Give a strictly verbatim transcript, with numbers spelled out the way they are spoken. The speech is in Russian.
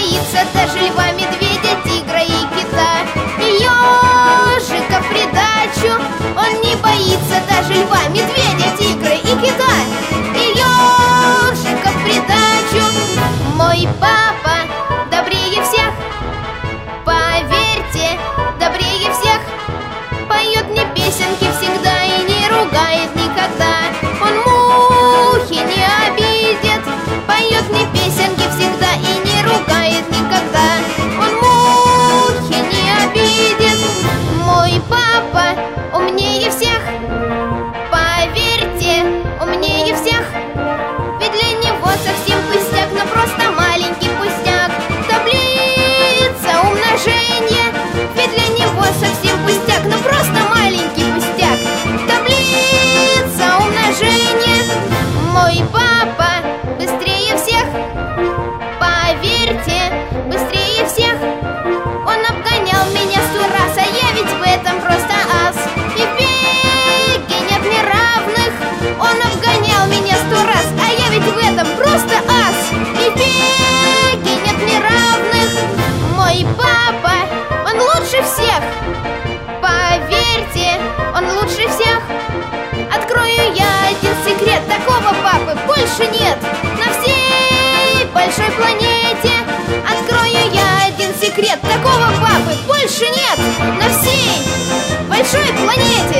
боится даже льва, медведя, тигра и кита. И ежика в придачу, он не боится даже льва, медведя, тигра и кита. И ежика в придачу. Мой папа добрее всех, поверьте, добрее всех. Поет мне песенки всегда и не ругает никогда. Он мухи не обидит, поет мне песенки всегда и не ругает никогда. Он мухи не обидит. Мой папа умнее всех, поверьте, умнее всех. Ведь для него совсем пустяк, но просто маленький пустяк. Таблица умножения, ведь для него совсем пустяк, но просто маленький пустяк. Таблица умножения. Мой папа быстрее всех, поверьте, быстрее всех. Он обгонял меня сто раз, а я ведь в этом просто ас. И в беге нет мне равных. Он обгонял меня сто раз, а я ведь в этом просто ас. И в беге нет мне равных. Мой папа, он лучше всех, поверьте, он лучше всех. Открою я один секрет, такого папы больше нет на всей большой планете. Открою я один секрет, такого папы больше нет на всей большой планете.